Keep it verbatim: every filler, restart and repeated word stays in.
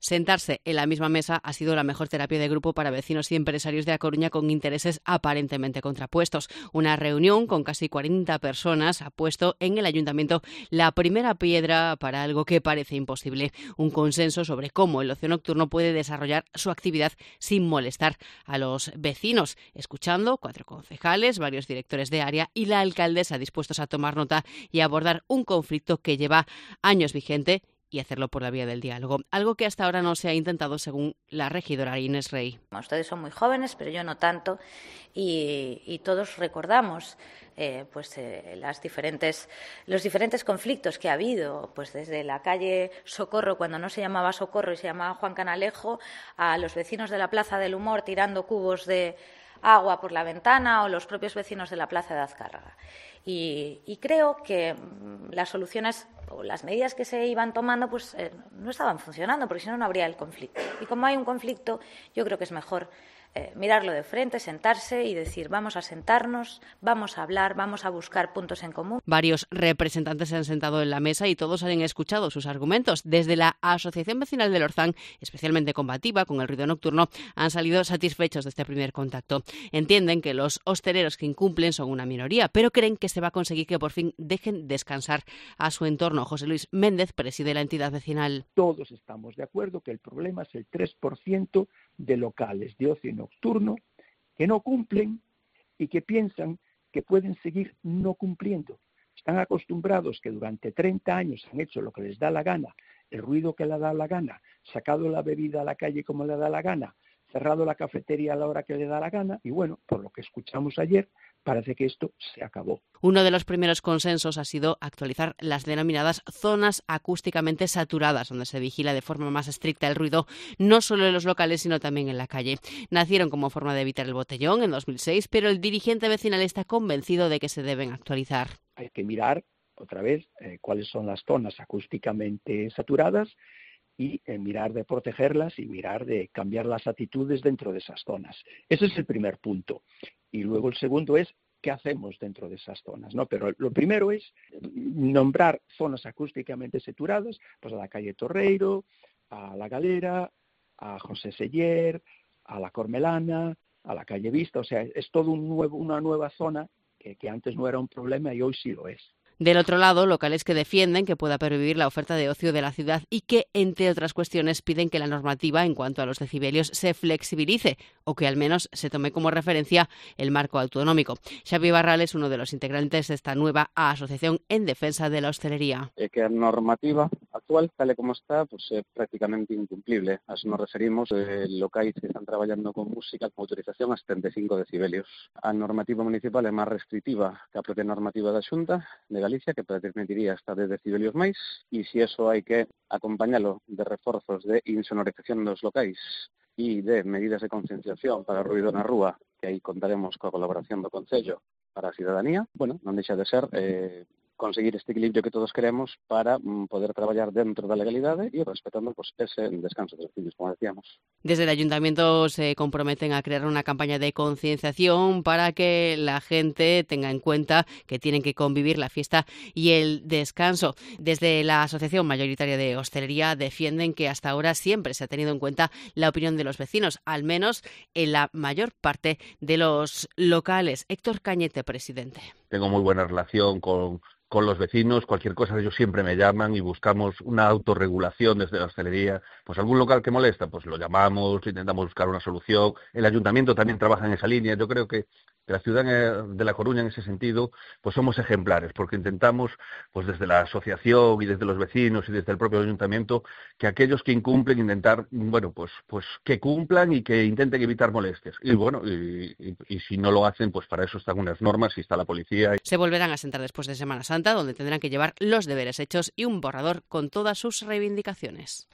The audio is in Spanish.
Sentarse en la misma mesa ha sido la mejor terapia de grupo para vecinos y empresarios de A Coruña con intereses aparentemente contrapuestos. Una reunión con casi cuarenta personas ha puesto en el ayuntamiento la primera piedra para algo que parece imposible, un consenso sobre cómo el ocio nocturno puede desarrollar su actividad sin molestar a los vecinos, escuchando cuatro concejales, varios directores de área y la alcaldesa dispuestos a tomar nota y abordar un conflicto que lleva años vigente y hacerlo por la vía del diálogo, algo que hasta ahora no se ha intentado según la regidora Inés Rey. Ustedes son muy jóvenes, pero yo no tanto, y, y todos recordamos eh, pues, eh, las diferentes, los diferentes conflictos que ha habido, pues desde la calle Socorro, cuando no se llamaba Socorro y se llamaba Juan Canalejo, a los vecinos de la Plaza del Humor tirando cubos de agua por la ventana o los propios vecinos de la Plaza de Azcárraga. Y, y creo que las soluciones o las medidas que se iban tomando pues eh, no estaban funcionando, porque si no, no habría el conflicto. Y como hay un conflicto, yo creo que es mejor eh, mirarlo de frente, sentarse y decir vamos a sentarnos, vamos a hablar, vamos a buscar puntos en común. Varios representantes se han sentado en la mesa y todos han escuchado sus argumentos. Desde la Asociación Vecinal del Orzán, especialmente combativa con el ruido nocturno, han salido satisfechos de este primer contacto. Entienden que los hosteleros que incumplen son una minoría, pero creen que se va a conseguir que por fin dejen descansar a su entorno. José Luis Méndez preside la entidad vecinal. Todos estamos de acuerdo que el problema es el tres por ciento de locales de ocio nocturno que no cumplen y que piensan que pueden seguir no cumpliendo. Están acostumbrados que durante treinta años han hecho lo que les da la gana, el ruido que les da la gana, sacado la bebida a la calle como le da la gana, cerrado la cafetería a la hora que le da la gana y bueno, por lo que escuchamos ayer, parece que esto se acabó. Uno de los primeros consensos ha sido actualizar las denominadas zonas acústicamente saturadas, donde se vigila de forma más estricta el ruido, no solo en los locales, sino también en la calle. Nacieron como forma de evitar el botellón en dos mil seis, pero el dirigente vecinal está convencido de que se deben actualizar. Hay que mirar otra vez eh, cuáles son las zonas acústicamente saturadas y eh, mirar de protegerlas y mirar de cambiar las actitudes dentro de esas zonas. Ese es el primer punto. Y luego el segundo es qué hacemos dentro de esas zonas, ¿no? Pero lo primero es nombrar zonas acústicamente saturadas, pues a la calle Torreiro, a la Galera, a José Seller, a la Cormelana, a la calle Vista. O sea, es todo un nuevo, una nueva zona que, que antes no era un problema y hoy sí lo es. Del otro lado, locales que defienden que pueda pervivir la oferta de ocio de la ciudad y que, entre otras cuestiones, piden que la normativa en cuanto a los decibelios se flexibilice o que al menos se tome como referencia el marco autonómico. Xavi Barral es uno de los integrantes de esta nueva asociación en defensa de la hostelería. É que a normativa actual, tal e como está, pues, é prácticamente incumplible. A eso nos referimos eh, locais que están traballando con música con autorización a setenta e cinco decibelios. A normativa municipal é máis restrictiva que a propia normativa da Xunta de Galicia, que permitiría hasta dez decibelios máis, e se eso hai que acompañalo de reforzos de insonorización dos locais e de medidas de concienciación para o ruido na rúa, que aí contaremos coa colaboración do Concello para a cidadanía, bueno, non deixa de ser eh, conseguir este equilibrio que todos queremos para mm, poder traballar dentro da legalidade e respetando pues, ese descanso dos vecinos, como decíamos. Desde el ayuntamiento se comprometen a crear una campaña de concienciación para que la gente tenga en cuenta que tienen que convivir la fiesta y el descanso. Desde la Asociación Mayoritaria de Hostelería defienden que hasta ahora siempre se ha tenido en cuenta la opinión de los vecinos, al menos en la mayor parte de los locales. Héctor Cañete, presidente. Tengo muy buena relación con con los vecinos, cualquier cosa ellos siempre me llaman y buscamos una autorregulación desde la hostelería. Pues algún local que molesta, pues lo llamamos, intentamos buscar una solución. El ayuntamiento también trabaja en esa línea. Yo creo que la ciudad de La Coruña en ese sentido, pues somos ejemplares, porque intentamos, pues desde la asociación y desde los vecinos y desde el propio ayuntamiento, que aquellos que incumplen intentar, bueno, pues pues que cumplan y que intenten evitar molestias. Y bueno, y, y, y si no lo hacen, pues para eso están unas normas y está la policía. Se volverán a sentar después de Semana Santa, donde tendrán que llevar los deberes hechos y un borrador con todas sus reivindicaciones.